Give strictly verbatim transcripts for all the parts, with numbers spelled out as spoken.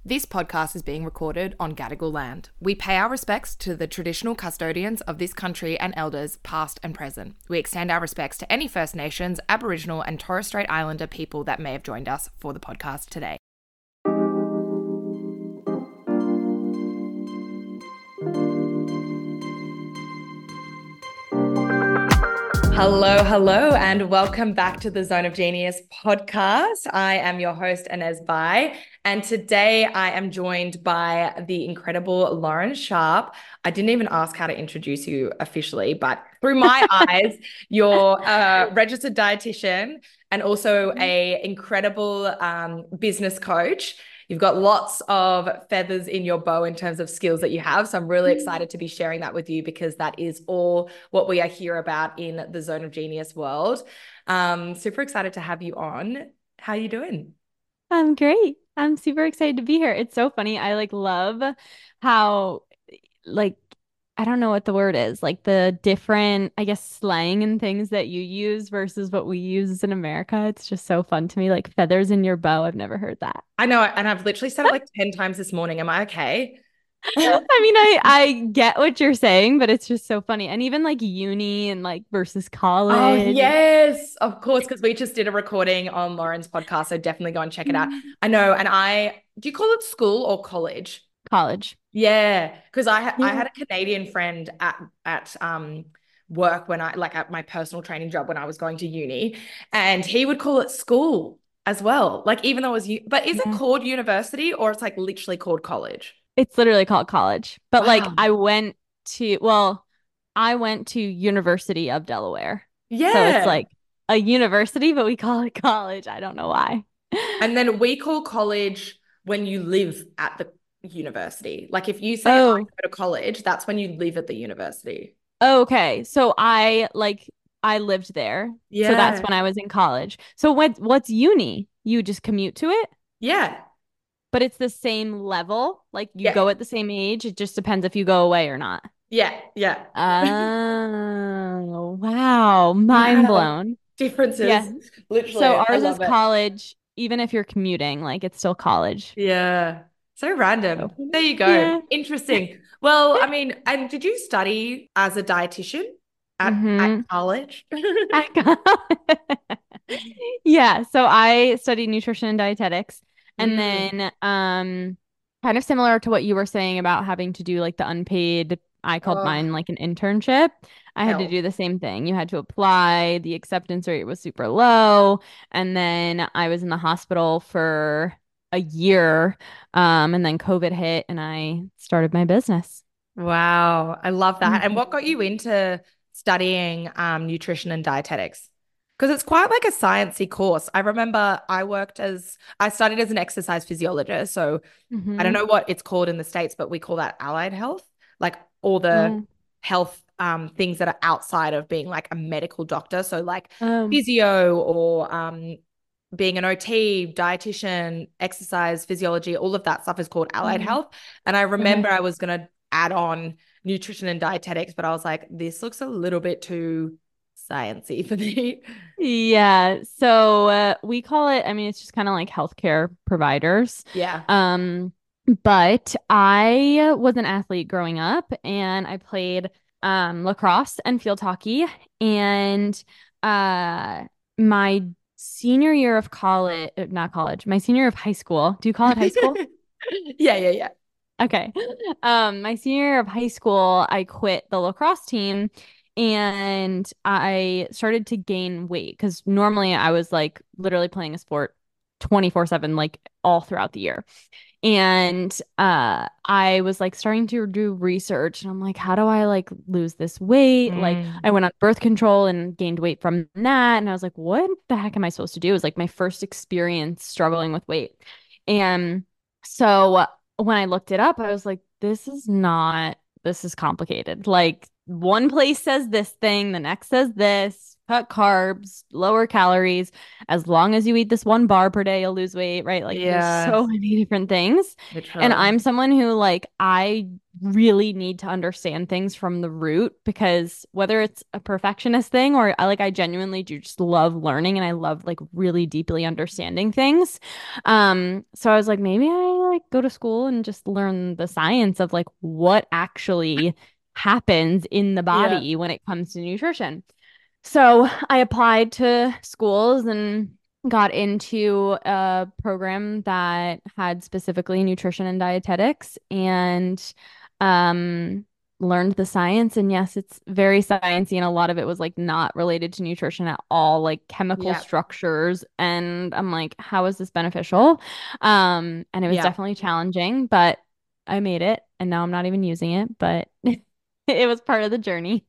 This podcast is being recorded on Gadigal land. We pay our respects to the traditional custodians of this country and elders, past and present. We extend our respects to any First Nations, Aboriginal, and Torres Strait Islander people that may have joined us for the podcast today. Hello, hello, and welcome back to the Zone of Genius podcast. I am your host, Inez Bai, and today I am joined by the incredible Lauren Sharp. I didn't even ask how to introduce you officially, but through my eyes, you're a registered dietitian and also a incredible um, business coach. You've got lots of feathers in your bow in terms of skills that you have. So I'm really excited to be sharing that with you because that is all what we are here about in the Zone of Genius world. Um, super excited to have you on. How are you doing? I'm great. I'm super excited to be here. It's so funny. I like love how like I don't know what the word is, like the different, I guess, slang and things that you use versus what we use in America. It's just so fun to me. Like feathers in your bow. I've never heard that. I know, and I've literally said it like ten times this morning. Am I okay? I mean, I I get what you're saying, but it's just so funny. And even like uni and like versus Oh, college. yes, of course, because we just did a recording on Lauren's podcast. So definitely go and check it out. I know. And I, do you call it school or college? College. Yeah, because I ha- I Yeah. had a Canadian friend at at um work when I like at my personal training job when I was going to uni, and he would call it school as well. Like even though it was u- but is it Yeah. called university or it's like literally called college? It's literally called college. But like Wow. I went to, well, I went to University of Delaware. So it's Yeah. like a university, but we call it college. I don't know why. And then we call college when you live at the university. Like if you say I Oh, go to college, that's when you live at the university. okay. So I like I lived there. So that's Yeah. when I was in college. So what what's uni? You just commute to it, Yeah. but it's the same level. Like you Yeah. go at the same age. It just depends if you go away or not. Yeah. Yeah. Oh, wow. Mind Wow. blown. Yeah. Differences. So Literally. I ours is love it. college, even if you're commuting, like it's still college. Yeah. So So random. There funny. you go. Yeah. Interesting. Well, I mean, and did you study as a dietitian at, at Mm-hmm. college? I got Yeah. So I studied nutrition and dietetics. And Mm. then um kind of similar to what you were saying about having to do like the unpaid, I called Oh, mine like an internship. I had to hell. do the same thing. You had to apply, the acceptance rate was super low. And then I was in the hospital for a year. Um, and then COVID hit and I started my business. Wow. I love that. And what got you Mhm. into studying um, nutrition and dietetics? Because it's quite like a sciencey course. I remember I worked as, I studied as an exercise physiologist. So I don't Mhm. know what it's called in the States, but we call that allied health, like all the Oh. health um, things that are outside of being like a medical doctor. So like Um, physio or um, being an O T, dietitian, exercise, physiology, all of that stuff is called allied mm, health. And I okay. remember I was going to add on nutrition and dietetics, but I was like, this looks a little bit too sciencey for me. Yeah, so uh, we call it, I mean, it's just kind of like healthcare providers. Yeah. Um, but I was an athlete growing up and I played um lacrosse and field hockey. And uh my senior year of college, not college, my senior year of high school. Do you call it high school? Yeah, yeah, yeah. Okay. Um, my senior year of high school, I quit the lacrosse team and I started to gain weight because normally I was like literally playing a sport twenty-four seven, like all throughout the year. And uh I was like starting to do research and I'm like, how do I like lose this weight? Like Mm. I went on birth control and gained weight from that. And I was like, what the heck am I supposed to do? It was like my first experience struggling with weight. And so when I looked it up, I was like, this is not, this is complicated. Like one place says this thing, the next says this, cut carbs, lower calories. As long as you eat this one bar per day, you'll lose weight, right? Like there's Yeah, so many different things. And literally. I'm someone who like I really need to understand things from the root, because whether it's a perfectionist thing or I like I genuinely do just love learning and I love like really deeply understanding things. Um, so I was like, maybe I like go to school and just learn the science of like what actually happens in the Yeah. body when it comes to nutrition. So I applied to schools and got into a program that had specifically nutrition and dietetics, and um learned the science. And yes, it's very sciencey, and a lot of it was like not related to nutrition at all, like chemical Yeah. structures. And I'm like, how is this beneficial? Um, and it was Yeah. definitely challenging, but I made it, and now I'm not even using it, but it was part of the journey.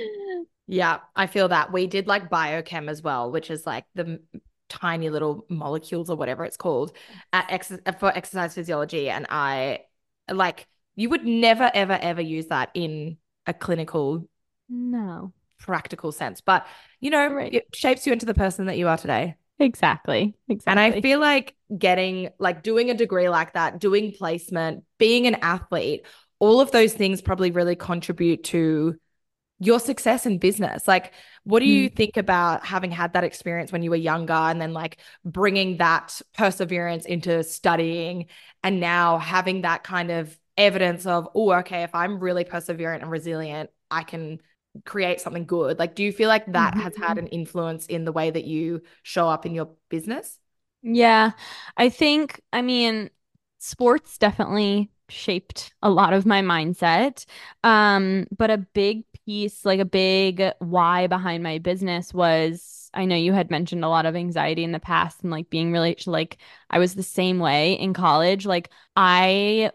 Yeah, I feel that. We did like biochem as well, which is like the m- tiny little molecules or whatever it's called at ex for exercise physiology. And I like you would never, ever, ever use that in a clinical, No. practical sense. But you know, Right. it shapes you into the person that you are today. Exactly. And I Exactly. feel like getting like doing a degree like that, doing placement, being an athlete, all of those things probably really contribute to your success in business. Like, what do you Mhm. think about having had that experience when you were younger and then like bringing that perseverance into studying and now having that kind of evidence of, oh, okay, if I'm really perseverant and resilient, I can create something good. Like, do you feel like that has had Mhm. an influence in the way that you show up in your business? Yeah, I think, I mean, sports definitely shaped a lot of my mindset. Um, but a big piece, like a big why behind my business was, I know you had mentioned a lot of anxiety in the past and like being really like I was the same way in college. Like I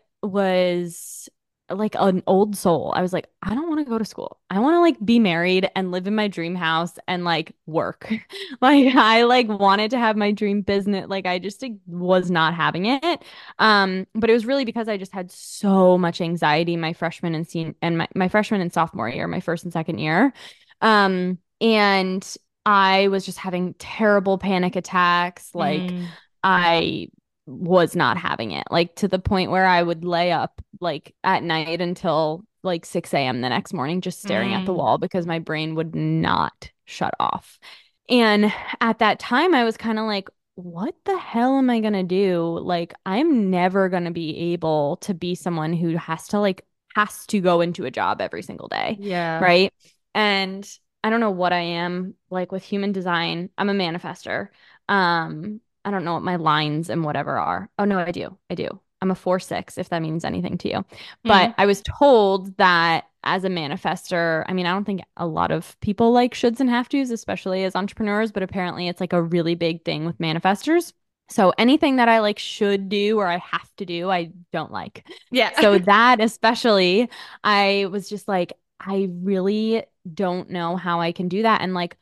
was like an old soul. I was like, I don't want to go to school. I want to like be married and live in my dream house and like work. Like I like wanted to have my dream business. Like I just like, was not having it. Um, but it was really because I just had so much anxiety my freshman and sen and my, my freshman and sophomore year, my first and second year. Um, and I was just having terrible panic attacks. Like Mm, I was not having it, like to the point where I would lay up like at night until like six a m the next morning, just staring at the mm, wall because my brain would not shut off. And at that time, I was kind of like, what the hell am I gonna do? Like, I'm never gonna be able to be someone who has to like has to go into a job every single day, yeah. right? And I don't know what I am like with human design. I'm a manifester. Um, I don't know what my lines and whatever are. Oh no, I do. I do. I'm a four six, if that means anything to you. But Mm, I was told that as a manifester, I mean, I don't think a lot of people like shoulds and have tos, especially as entrepreneurs, but apparently it's like a really big thing with manifestors. So anything that I like should do or I have to do, I don't like. yeah. So that especially, I was just like, I really don't know how I can do that. And like,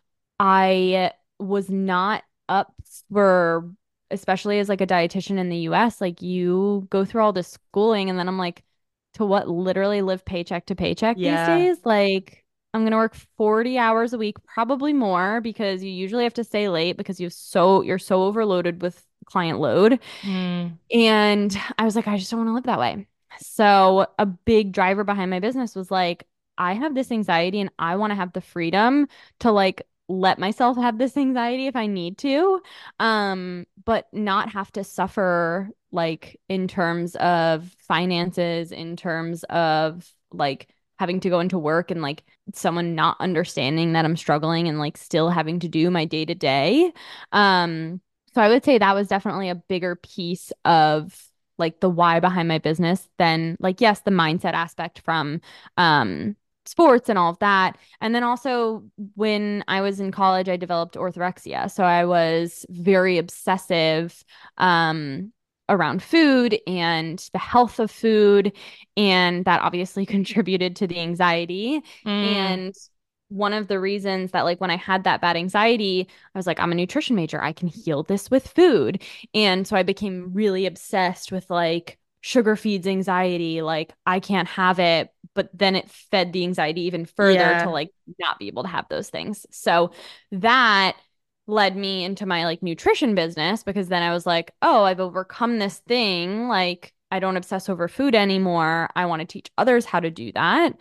I was not up for, especially as like a dietitian in the U S, like you go through all this schooling and then I'm like, to what, literally live paycheck to paycheck these Yeah. days? Like I'm gonna work forty hours a week, probably more, because you usually have to stay late because you've so you're so overloaded with client load. Mm, And I was like, I just don't want to live that way. So a big driver behind my business was like, I have this anxiety and I want to have the freedom to like let myself have this anxiety if I need to, um, but not have to suffer like in terms of finances, in terms of like having to go into work and like someone not understanding that I'm struggling and like still having to do my day to day. Um, so I would say that was definitely a bigger piece of like the why behind my business than like, yes, the mindset aspect from um sports and all of that. And then also when I was in college, I developed orthorexia. So I was very obsessive um around food and the health of food. And that obviously contributed to the anxiety. mm, And one of the reasons that like when I had that bad anxiety, I was like, I'm a nutrition major. I can heal this with food. And so I became really obsessed with like sugar feeds anxiety. Like I can't have it. But then it fed the anxiety even further to yeah. like not be able to have those things. So that led me into my like nutrition business because then I was like, oh, I've overcome this thing. Like I don't obsess over food anymore. I want to teach others how to do that.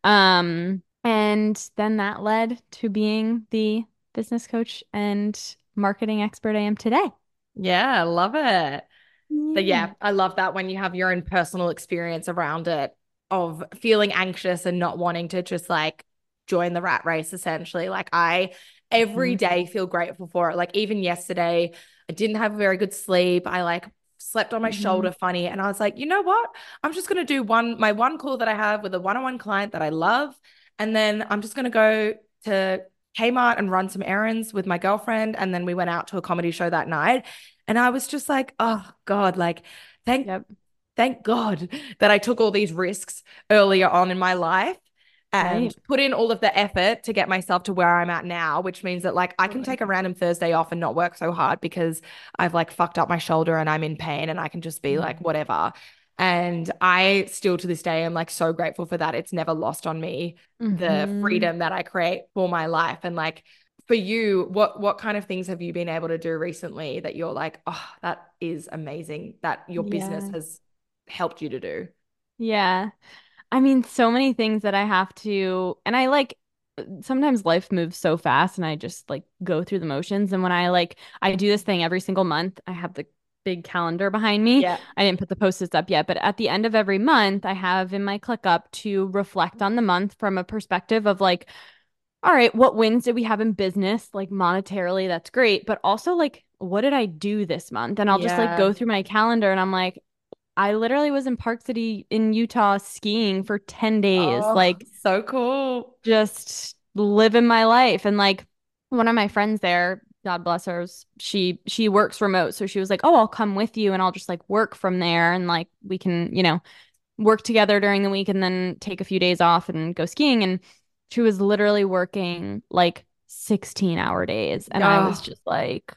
Um, and then that led to being the business coach and marketing expert I am today. Yeah, I love it. But Yeah. yeah, I love that when you have your own personal experience around it of feeling anxious and not wanting to just like join the rat race, essentially. Like, I every Mhm. day feel grateful for it. Like, even yesterday, I didn't have a very good sleep. I like slept on my Mhm. shoulder funny. And I was like, you know what? I'm just going to do one, my one call that I have with a one on one client that I love. And then I'm just going to go to Kmart and run some errands with my girlfriend. And then we went out to a comedy show that night. And I was just like, oh God, like, thank, Yep. thank God that I took all these risks earlier on in my life and Right. put in all of the effort to get myself to where I'm at now, which means that like I can Totally. take a random Thursday off and not work so hard because I've like fucked up my shoulder and I'm in pain and I can just be like, Mhm. whatever. And I still to this day am like so grateful for that. It's never lost on me the Mhm. freedom that I create for my life. And like, for you, what what kind of things have you been able to do recently that you're like, oh, that is amazing that your business Yeah. has helped you to do? Yeah. I mean, so many things that I have to, and I like sometimes life moves so fast and I just like go through the motions. And when I like, I do this thing every single month, I have the big calendar behind me. Yeah. I didn't put the post-its up yet, but at the end of every month, I have in my ClickUp to reflect on the month from a perspective of like, all right, what wins did we have in business? Like monetarily, that's great. But also, like, what did I do this month? And I'll just like Yeah. go through my calendar and I'm like, I literally was in Park City in Utah skiing for ten days, Oh, like so cool. just living my life. And like one of my friends there, God bless her, she she works remote. So she was like, "Oh, I'll come with you and I'll just like work from there and like we can, you know, work together during the week and then take a few days off and go skiing." And she was literally working like sixteen hour days. And I was Oh, just like,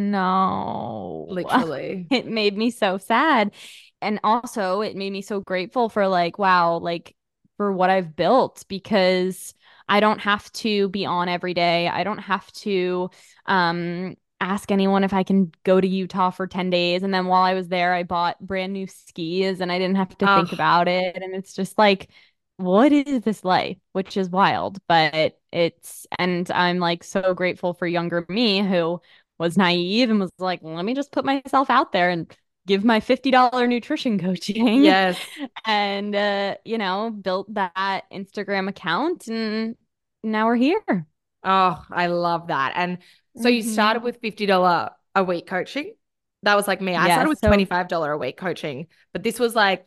no. literally. It made me so sad. And also, it made me so grateful for like, wow, like for what I've built because I don't have to be on every day. I don't have to um ask anyone if I can go to Utah for ten days. And then while I was there, I bought brand new skis and I didn't have to think Oh, about it. And it's just like, what is this life? Which is wild, but it's, and I'm like so grateful for younger me who was naive and was like, let me just put myself out there and give my fifty dollar nutrition coaching yes. and, uh, you know, built that Instagram account and now we're here. Oh, I love that. And so you started Hmm. with fifty dollars a week coaching. That was like me. I Yeah. started with So, twenty-five dollars a week coaching, but this was like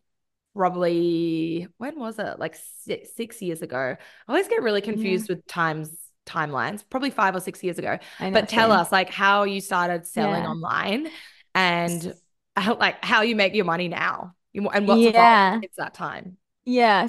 probably, when was it? Like six, six years ago. I always get really yeah, confused with times timelines, probably five or six years ago. I know, But tell same. us like how you started selling Yeah. online and how, like how you make your money now and what's evolved Yeah. since that time. Yeah.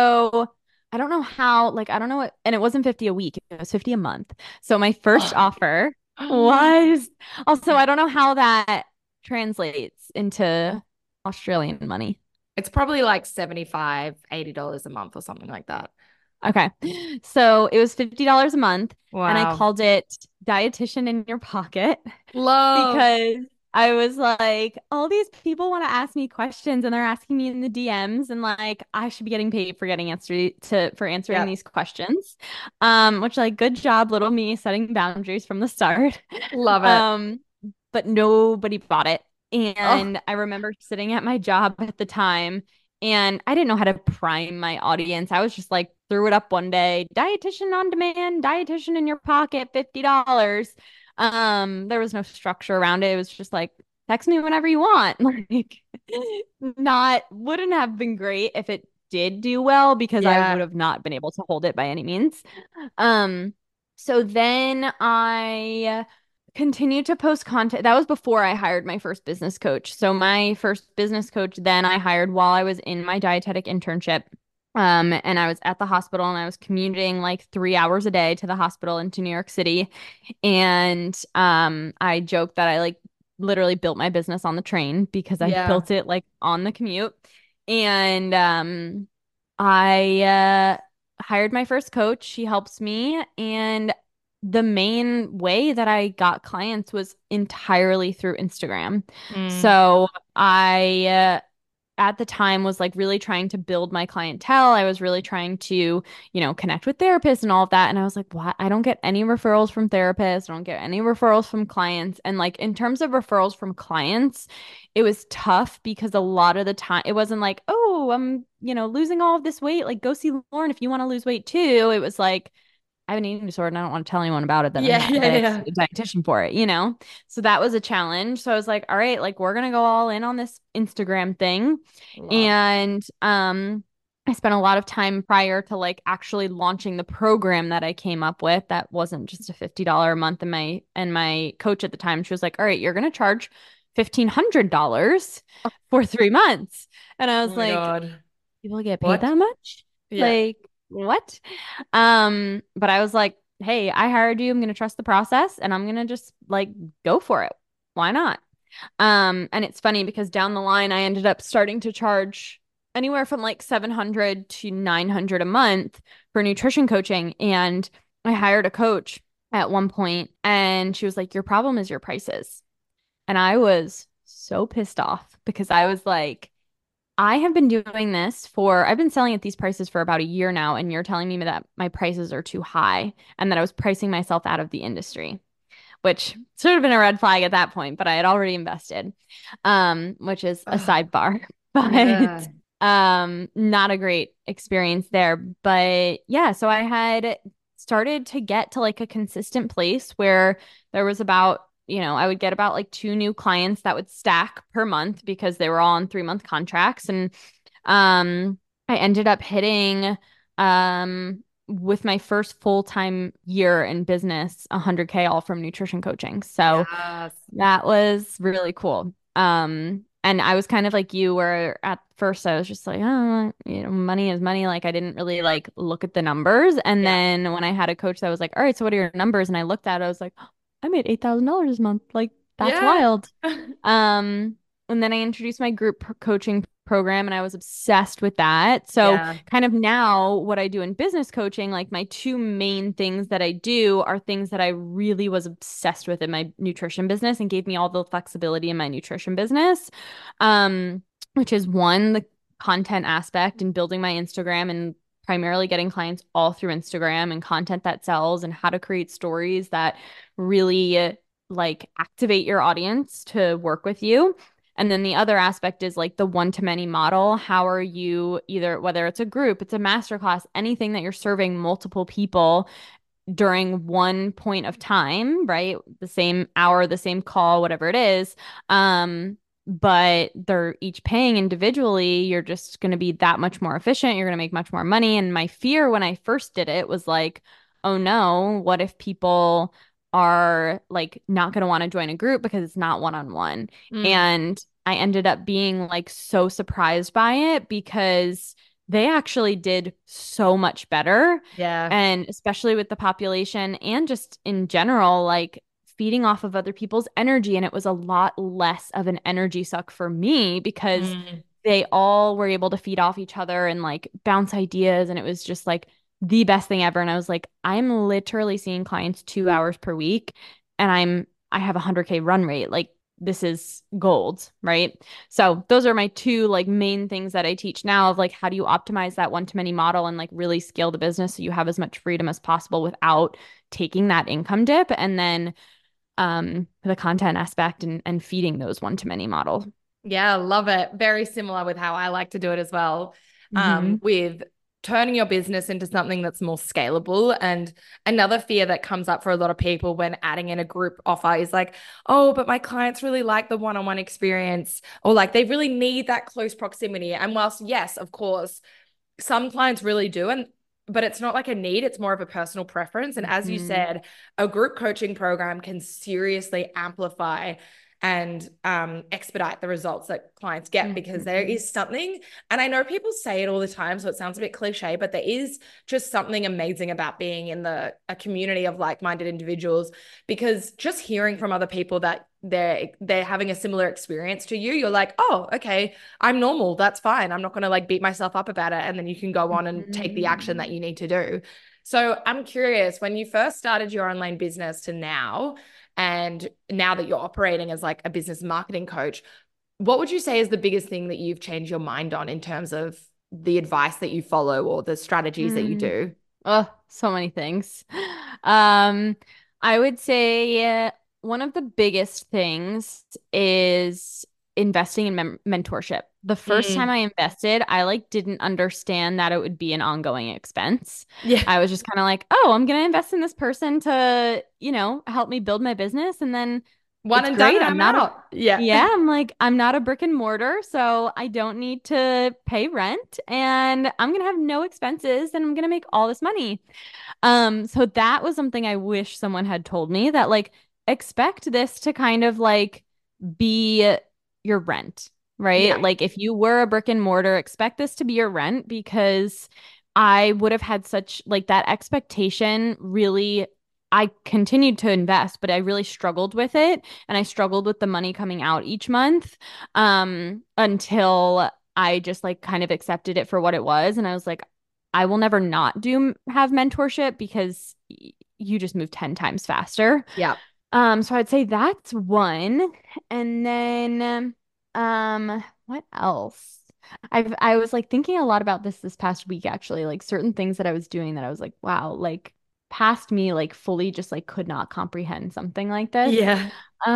So I don't know how, like, I don't know what, and it wasn't fifty a week, it was fifty a month. So my first offer Oh. was also, I don't know how that translates into Australian money. It's probably like seventy-five, eighty dollars a month or something like that. Okay. So it was fifty dollars a month, and I Wow. called it Dietitian in Your Pocket Love. because I was like, all these people want to ask me questions and they're asking me in the D Ms, and like I should be getting paid for getting answer to for answering Yep. these questions. Um, which like good job, little me setting boundaries from the start. Love it. Um, but nobody bought it. Oh, And I remember sitting at my job at the time and I didn't know how to prime my audience. I was just like, threw it up one day, dietitian on demand, dietitian in your pocket, fifty dollars. Um, there was no structure around it. It was just like, text me whenever you want. Like, not, wouldn't have been great if it did do well because I would yeah. have not been able to hold it by any means. Um, so then I continued to post content. That was before I hired my first business coach. So my first business coach then I hired while I was in my dietetic internship. Um, and I was at the hospital and I was commuting like three hours a day to the hospital into New York City. And um, I joked that I like literally built my business on the train because I Yeah. built it like on the commute. And um, I uh, hired my first coach. She helps me. And the main way that I got clients was entirely through Instagram. Mm. So I uh, at the time was like really trying to build my clientele. I was really trying to, you know, connect with therapists and all of that. And I was like, what? I don't get any referrals from therapists. I don't get any referrals from clients. And like in terms of referrals from clients, it was tough because a lot of the time it wasn't like, oh, I'm, you know, losing all of this weight. Like go see Lauren if you want to lose weight too. It was like, I have an eating disorder and I don't want to tell anyone about it that I Yeah, have, yeah, that I have to yeah. see a dietitian for it, you know? So that was a challenge. So I was like, all right, like we're gonna go all in on this Instagram thing. Love. And um I spent a lot of time prior to like actually launching the program that I came up with. That wasn't just a fifty dollars a month. And my and my coach at the time, she was like, all right, you're gonna charge fifteen hundred dollars for three months. And I Oh was my like, God. people get paid What? that much? Yeah. Like, what? Um, but I was like, hey, I hired you. I'm gonna trust the process and I'm gonna just like go for it. Why not? Um, and it's funny because down the line I ended up starting to charge anywhere from like seven hundred to nine hundred a month for nutrition coaching. And I hired a coach at one point and she was like, your problem is your prices. And I was so pissed off because I was like, I have been doing this for, I've been selling at these prices for about a year now, and you're telling me that my prices are too high and that I was pricing myself out of the industry, which should have been a red flag at that point, but I had already invested, um, which is a Oh, sidebar, but yeah. um, not a great experience there. But yeah, so I had started to get to like a consistent place where there was about, you know, I would get about like two new clients that would stack per month because they were all on three month contracts. And um, I ended up hitting um with my first full-time year in business, one hundred K all from nutrition coaching. So Yes. that was really cool. Um, and I was kind of like you, where at first I was just like, oh, you know, money is money. Like I didn't really like look at the numbers. And Yeah. then when I had a coach that was like, all right, so what are your numbers? And I looked at it, I was like, oh, I made eight thousand dollars this month. Like that's Yeah. wild. Um, and then I introduced my group p- coaching program and I was obsessed with that. So, Yeah. kind of now, what I do in business coaching, like my two main things that I do are things that I really was obsessed with in my nutrition business and gave me all the flexibility in my nutrition business. Um, which is one, the content aspect and building my Instagram and primarily getting clients all through Instagram and content that sells and how to create stories that really like activate your audience to work with you. And then the other aspect is like the one to many model. How are you either, whether it's a group, it's a masterclass, anything that you're serving multiple people during one point of time, right? The same hour, the same call, whatever it is. Um, but they're each paying individually. You're just going to be that much more efficient. You're going to make much more money. And my fear when I first did it was like, oh no, what if people are like not going to want to join a group because it's not one on one? Mm. And I ended up being like so surprised by it because they actually did so much better. Yeah. And especially with the population and just in general, like feeding off of other people's energy. And it was a lot less of an energy suck for me because Mm. they all were able to feed off each other and like bounce ideas. And it was just like the best thing ever. And I was like, I'm literally seeing clients two hours per week and I'm, I have a one hundred K run rate. Like, this is gold, right? So those are my two like main things that I teach now of like how do you optimize that one to many model and like really scale the business so you have as much freedom as possible without taking that income dip, and then um the content aspect and and feeding those one to many model. Yeah, love it. Very similar with how I like to do it as well. Um, Hmm. with turning your business into something that's more scalable. And another fear that comes up for a lot of people when adding in a group offer is like, oh, but my clients really like the one-on-one experience, or like they really need that close proximity. And whilst, yes, of course, some clients really do, and but it's not like a need, it's more of a personal preference. And as you Hmm. said, a group coaching program can seriously amplify and um, expedite the results that clients get, because there Hmm. is something, and I know people say it all the time, so it sounds a bit cliche, but there is just something amazing about being in the a community of like-minded individuals, because just hearing from other people that they're they're having a similar experience to you, you're like, oh, okay, I'm normal. That's fine. I'm not going to like beat myself up about it. And then you can go on and take the action that Hmm. you need to do. So I'm curious, when you first started your online business to now, and now that you're operating as like a business marketing coach, what would you say is the biggest thing that you've changed your mind on in terms of the advice that you follow or the strategies that you Mm. do? Oh, so many things. Um, I would say uh, one of the biggest things is investing in mem mentorship. The first time Mm, I invested, I like didn't understand that it would be an ongoing expense. yeah. I was just kind of like, oh, I'm gonna invest in this person to, you know, help me build my business, and then One it's and done great. and I'm I'm not a, out. Yeah. yeah, I'm like, I'm not a brick and mortar, so I don't need to pay rent and I'm gonna have no expenses and I'm gonna make all this money. Um, so that was something I wish someone had told me that like expect this to kind of like be your rent, right? Yeah. Like if you were a brick and mortar, expect this to be your rent because I would have had such like that expectation really. I continued to invest, but I really struggled with it and I struggled with the money coming out each month um until I just like kind of accepted it for what it was and I was like I will never not do have mentorship because y- you just move ten times faster. Yeah. Um, so I'd say that's one. And then um what else? I've I was like thinking a lot about this this past week actually, like certain things that I was doing that I was like, wow, like past me like fully just like could not comprehend something like this. Yeah.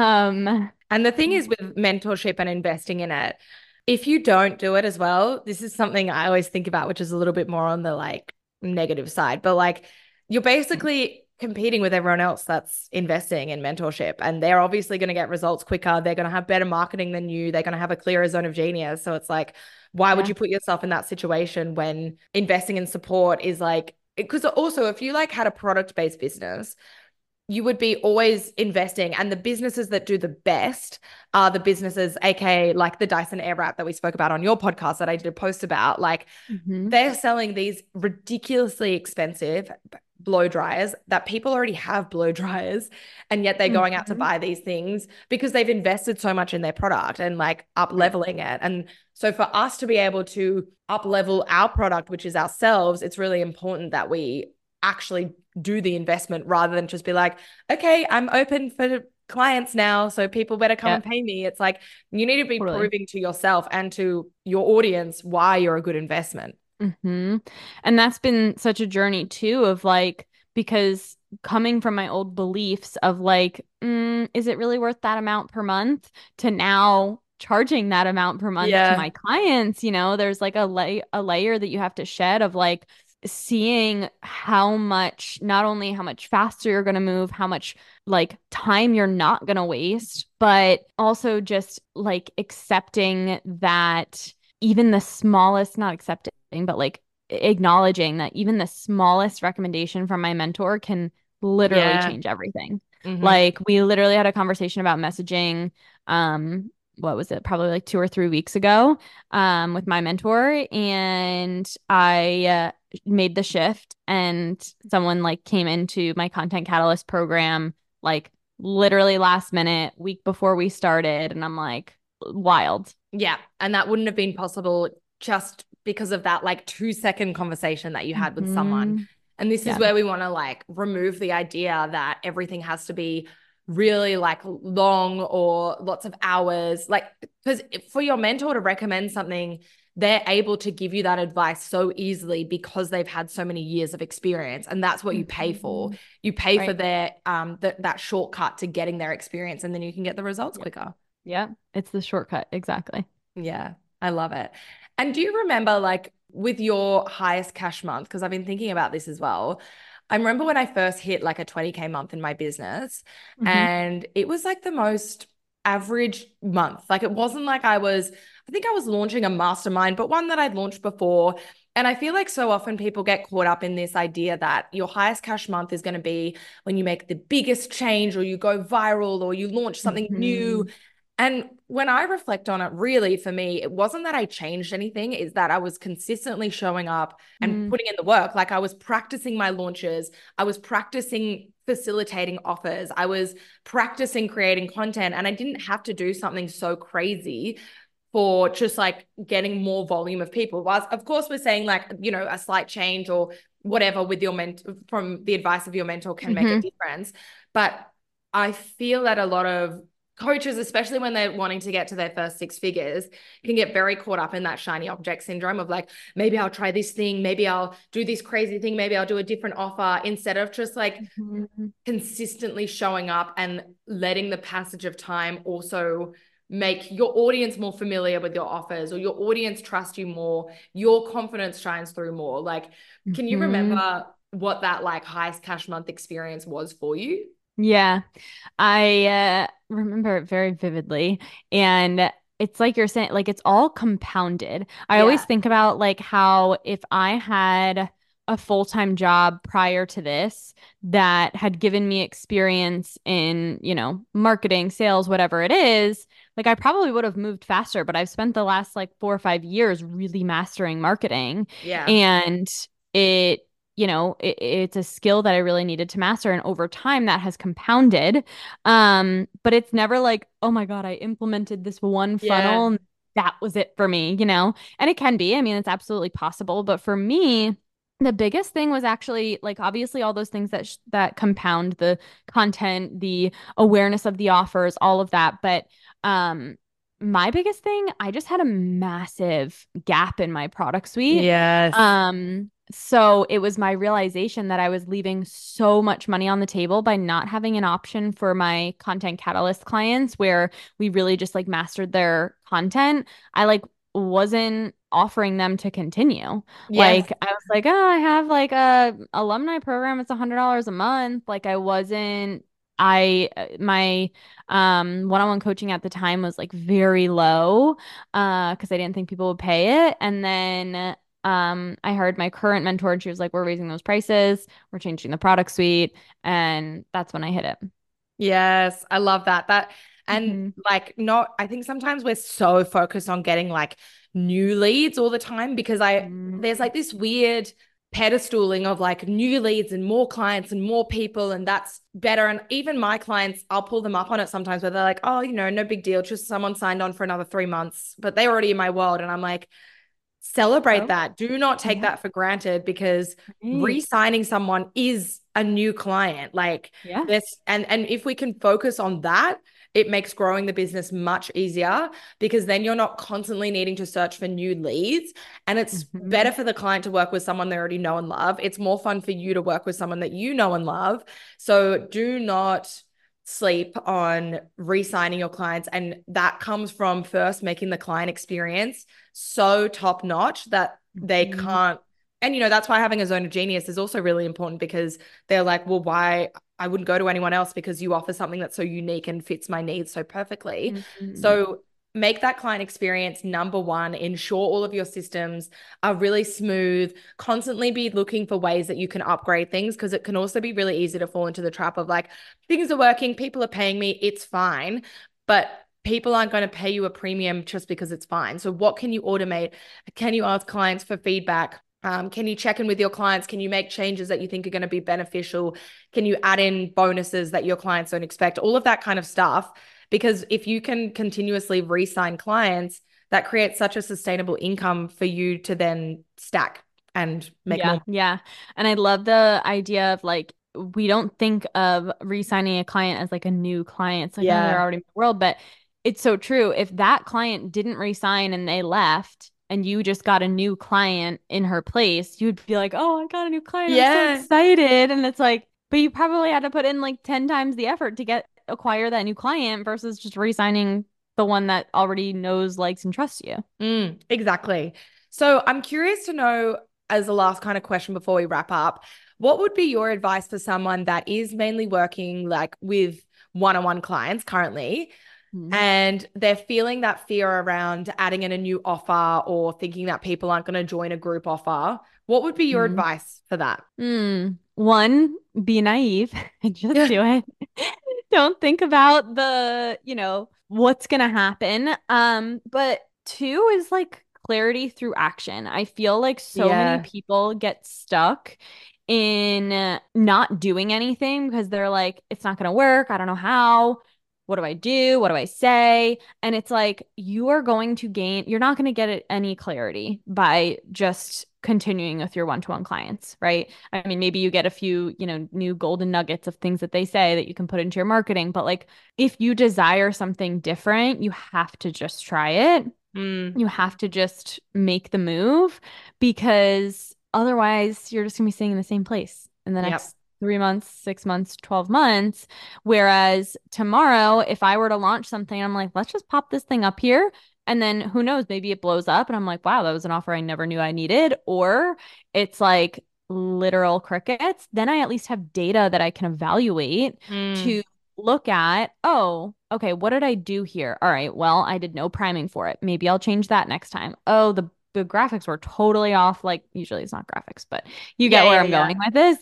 Um And the thing is with mentorship and investing in it, if you don't do it as well, this is something I always think about, which is a little bit more on the like negative side, but like you're basically competing with everyone else that's investing in mentorship and they're obviously going to get results quicker. They're going to have better marketing than you. They're going to have a clearer zone of genius. So it's like, why would yeah. you put yourself in that situation when investing in support is like, because also if you like had a product-based business, you would be always investing. And the businesses that do the best are the businesses, A K A like the Dyson Airwrap that we spoke about on your podcast that I did a post about. Like Hmm. they're selling these ridiculously expensive blow dryers that people already have blow dryers. And yet they're going out to Hmm. buy these things because they've invested so much in their product and like up Right. leveling it. And so for us to be able to up level our product, which is ourselves, it's really important that we actually do the investment rather than just be like, okay, I'm open for clients now, so people better come Yeah, and pay me. It's like you need to be totally. proving to yourself and to your audience why you're a good investment. Hmm. And that's been such a journey too of like, because coming from my old beliefs of like, mm, is it really worth that amount per month to now charging that amount per month to Yeah. my clients, you know, there's like a lay a layer that you have to shed of like seeing how much, not only how much faster you're going to move, how much like time you're not going to waste, but also just like accepting that even the smallest, not accepting, but like acknowledging that even the smallest recommendation from my mentor can literally Yeah. change everything. Mm-hmm. Like we literally had a conversation about messaging, um, what was it? Probably like two or three weeks ago, um, with my mentor, and I uh, made the shift, and someone like came into my Content Catalyst program, like literally last minute, week before we started, and I'm like, wild. Yeah. And that wouldn't have been possible just because of that like two second conversation that you had with someone. Hmm. And this is Yeah. where we want to like remove the idea that everything has to be really like long or lots of hours. Like, because for your mentor to recommend something, they're able to give you that advice so easily because they've had so many years of experience. And that's what you pay for. Hmm. You pay for Right. their um th- that shortcut to getting their experience and then you can get the results Yep. quicker. Yeah. It's the shortcut. Exactly. Yeah, I love it. And do you remember, like, with your highest cash month? Because I've been thinking about this as well. I remember when I first hit like a twenty K month in my business, Hmm. and it was like the most average month. Like, it wasn't like I was, I think I was launching a mastermind, but one that I'd launched before. And I feel like so often people get caught up in this idea that your highest cash month is going to be when you make the biggest change or you go viral or you launch something new. Hmm. And when I reflect on it, really for me, it wasn't that I changed anything, is that I was consistently showing up and Mm. putting in the work. Like I was practicing my launches, I was practicing facilitating offers, I was practicing creating content, and I didn't have to do something so crazy for just like getting more volume of people. Whilst, of course, we're saying like, you know, a slight change or whatever with your mentor from the advice of your mentor can make a Hmm. difference. But I feel that a lot of coaches, especially when they're wanting to get to their first six figures, can get very caught up in that shiny object syndrome of like, maybe I'll try this thing, maybe I'll do this crazy thing, maybe I'll do a different offer, instead of just like Mm-hmm. consistently showing up and letting the passage of time also make your audience more familiar with your offers, or your audience trust you more, your confidence shines through more. Like, can you Mm-hmm. remember what that like highest cash month experience was for you? Yeah, I uh, remember it very vividly. And it's like you're saying, like it's all compounded. I always Yeah. think about like how if I had a full-time job prior to this that had given me experience in, you know, marketing, sales, whatever it is, like I probably would have moved faster, but I've spent the last like four or five years really mastering marketing. Yeah. And it you know, it, it's a skill that I really needed to master. And over time, that has compounded. Um, but it's never like, oh my God, I implemented this one funnel Yeah. and that was it for me, you know? And it can be. I mean, it's absolutely possible. But for me, the biggest thing was actually like obviously all those things that sh that compound the content, the awareness of the offers, all of that. But um, my biggest thing, I just had a massive gap in my product suite. Yes. Um, so it was my realization that I was leaving so much money on the table by not having an option for my content catalyst clients where we really just like mastered their content. I like wasn't offering them to continue. Yes. Like I was like, oh, I have like a alumni program. It's a hundred dollars a month. Like I wasn't. I my um one-on-one coaching at the time was like very low uh because I didn't think people would pay it. And then um, I heard my current mentor and she was like, we're raising those prices, we're changing the product suite, and that's when I hit it. Yes, I love that. That and Hmm. like not I think sometimes we're so focused on getting like new leads all the time, because I Mm, there's like this weird pedestaling of like new leads and more clients and more people, and that's better. And even my clients, I'll pull them up on it sometimes where they're like, oh, you know, no big deal, just someone signed on for another three months, but they're already in my world. And I'm like, celebrate so, that. Do not take yeah, that for granted, because right. re-signing someone is a new client. Like Yeah. this, and and if we can focus on that, it makes growing the business much easier, because then you're not constantly needing to search for new leads. And it's better Hmm. for the client to work with someone they already know and love. It's more fun for you to work with someone that you know and love. So do not sleep on re-signing your clients. And that comes from first making the client experience so top notch that they Hmm. can't. And, you know, that's why having a zone of genius is also really important, because they're like, well, why? I wouldn't go to anyone else because you offer something that's so unique and fits my needs so perfectly. Hmm. So make that client experience number one. Ensure all of your systems are really smooth. Constantly be looking for ways that you can upgrade things, because it can also be really easy to fall into the trap of like, things are working, people are paying me, it's fine. But people aren't going to pay you a premium just because it's fine. So what can you automate? Can you ask clients for feedback? Um, can you check in with your clients? Can you make changes that you think are going to be beneficial? Can you add in bonuses that your clients don't expect? All of that kind of stuff. Because if you can continuously re-sign clients, that creates such a sustainable income for you to then stack and make Yeah, more. yeah. And I love the idea of like we don't think of re-signing a client as like a new client. It's like, oh, they're Yeah. already in the world. But it's so true. If that client didn't re-sign and they left and you just got a new client in her place, you'd be like, oh, I got a new client. I'm so Yeah. excited. And it's like, but you probably had to put in like ten times the effort to get acquire that new client versus just re-signing the one that already knows, likes, and trusts you. Mm, exactly. So I'm curious to know, as a last kind of question before we wrap up, what would be your advice for someone that is mainly working like with one-on-one clients currently, Mm. and they're feeling that fear around adding in a new offer or thinking that people aren't going to join a group offer? What would be your Mm. advice for that? Mm. One, be naive and just Yeah. do it. Don't think about the, you know, what's gonna happen. Um, but two is like clarity through action. I feel like so many Yeah. people get stuck in uh, not doing anything because they're like, it's not gonna work. I don't know how. what do I do? What do I say? And it's like you are going to gain, you're not going to get it any clarity by just continuing with your one-to-one clients, right? I mean, maybe you get a few, you know, new golden nuggets of things that they say that you can put into your marketing, but like if you desire something different, you have to just try it. Mm, You have to just make the move because otherwise you're just gonna be staying in the same place in the yep. next three months, six months, twelve months. Whereas tomorrow, if I were to launch something, I'm like, let's just pop this thing up here. And then who knows, maybe it blows up and I'm like, wow, that was an offer I never knew I needed. Or it's like literal crickets. Then I at least have data that I can evaluate Mm, to look at, oh, okay, what did I do here? All right, well, I did no priming for it. Maybe I'll change that next time. Oh, the the graphics were totally off. Like usually it's not graphics, but you get yeah, where yeah, I'm yeah. going with this.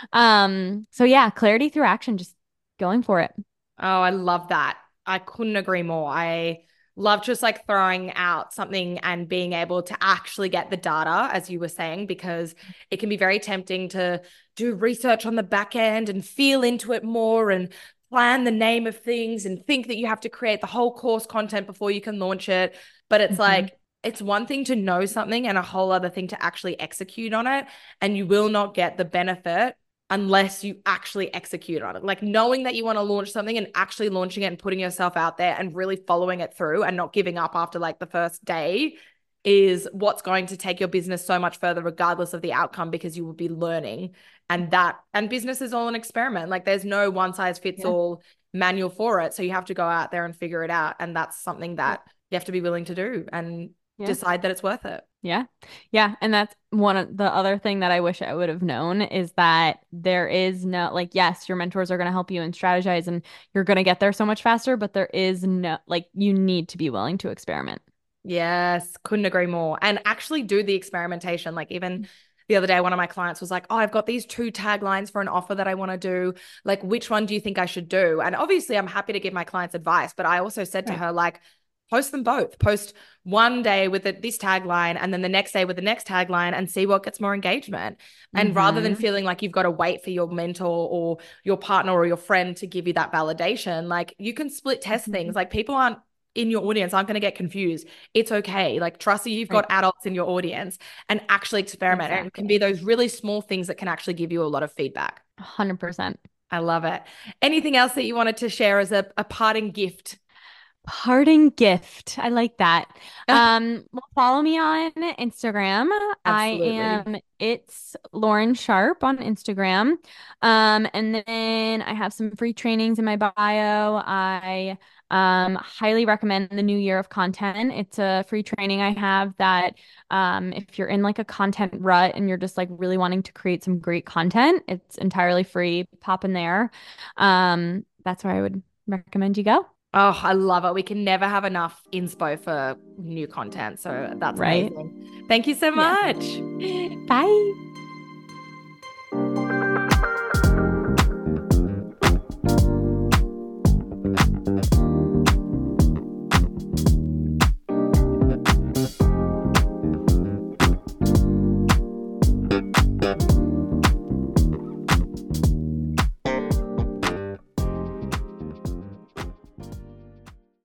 Um, so yeah, clarity through action, just going for it. Oh, I love that. I couldn't agree more. I love just like throwing out something and being able to actually get the data, as you were saying, because it can be very tempting to do research on the back end and feel into it more and plan the name of things and think that you have to create the whole course content before you can launch it. But it's Mhm. like, it's one thing to know something and a whole other thing to actually execute on it. And you will not get the benefit unless you actually execute on it. Like knowing that you want to launch something and actually launching it and putting yourself out there and really following it through and not giving up after like the first day is what's going to take your business so much further, regardless of the outcome, because you will be learning. And that, and business is all an experiment. Like there's no one size fits Yeah. all manual for it. So you have to go out there and figure it out. And that's something Yeah. that you have to be willing to do and Yeah. decide that it's worth it. Yeah. Yeah. And that's one of the other thing that I wish I would have known is that there is no, like, yes, your mentors are going to help you and strategize and you're going to get there so much faster, but there is no, like, you need to be willing to experiment. Yes, couldn't agree more. And actually do the experimentation. Like even the other day, one of my clients was like, "Oh, I've got these two taglines for an offer that I want to do. Like, which one do you think I should do?" And obviously, I'm happy to give my clients advice, but I also said to Right. her, like, post them both. Post one day with it, this tagline and then the next day with the next tagline and see what gets more engagement. And rather than Mm-hmm. feeling like you've got to wait for your mentor or your partner or your friend to give you that validation, like you can split test things. Like people aren't in your audience aren't going to get confused. It's okay. Like trust that you've got Right. adults in your audience and actually experiment. And it can be Exactly. those really small things that can actually give you a lot of feedback. one hundred percent. I love it. Anything else that you wanted to share as a, a parting gift? Parting gift. I like that. Um, well, follow me on Instagram. I Absolutely. am it's Lauren Sharp on Instagram. Um, and then I have some free trainings in my bio. I um highly recommend the New Year of Content. It's a free training I have that um if you're in like a content rut and you're just like really wanting to create some great content, it's entirely free. Pop in there. Um, that's where I would recommend you go. Oh, I love it. We can never have enough inspo for new content. So that's Right? amazing. Thank you so Yeah. much. Bye.